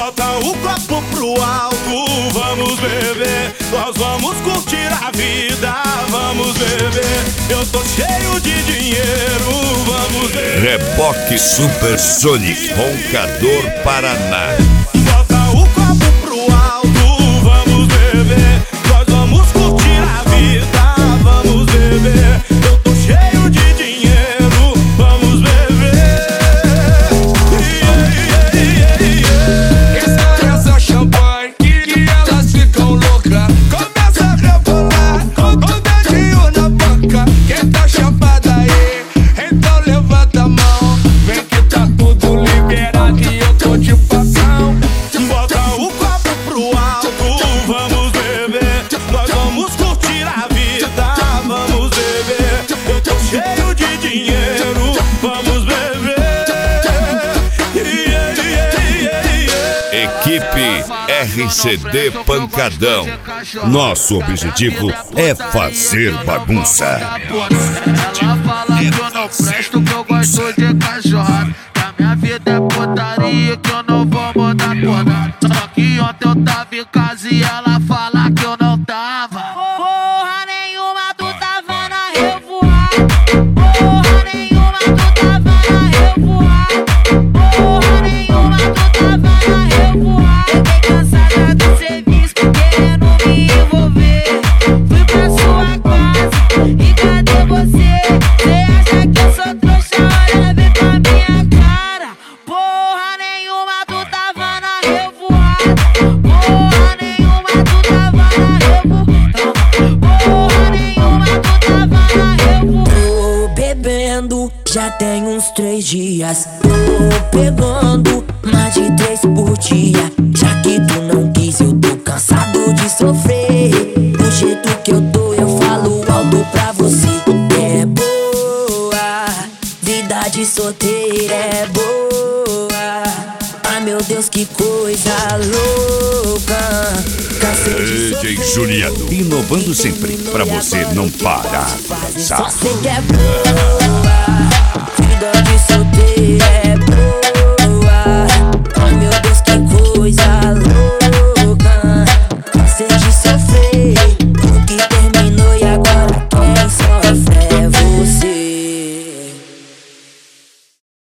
Bota o copo pro alto, vamos beber. Nós vamos curtir a vida, vamos beber. Eu tô cheio de dinheiro, vamos beber. Reboque Supersonic, Roncador, Paraná. Bota o copo pro alto, vamos beber. Nós vamos curtir a vida, vamos beber. Eu tô cheio de dinheiro, vamos beber. Essa champanhe que elas ficam loucas. Começa a rebolar com o dedinho na boca. Quem tá chapada aí, então levanta a mão. Vem que tá tudo liberado e eu tô de facão. Bota o copo pro alto, vamos beber. Nós vamos curtir a vida, vamos beber. Eu tô cheio de dinheiro, vamos beber. Equipe RCD Pancadão. Nosso objetivo é fazer bagunça. Ela fala que eu não presto, que eu gosto de cachorrada. Que a minha vida é putaria, que eu não vou mudar por nada. Só que ontem eu tava em casa e ela fala que eu não tava. Porra nenhuma, tu tava na revoada. Porra nenhuma, tu tava na revoada. Porra nenhuma, tu tava na revoada. Fiquei cansada do serviço, querendo me envolver. Fui pra sua casa e cadê você? Cê acha que eu sou trouxa? Olha bem pra minha cara. Porra nenhuma, tu tava na revoada. Porra nenhuma, tu tava na revoada. Porra nenhuma, tu tava na revoada. Tô bebendo, já tem uns 3 dias. Tô pegando mais de 3 por dia. Já que tu não quis, eu tô cansado de sofrer. Do jeito que eu tô, eu falo alto pra você. É boa, vida de solteira é boa. Ai meu Deus, que coisa louca. Cansei de DJ sofrer. Juliano, inovando sempre pra você não parar de Só dançar. sei que é boa.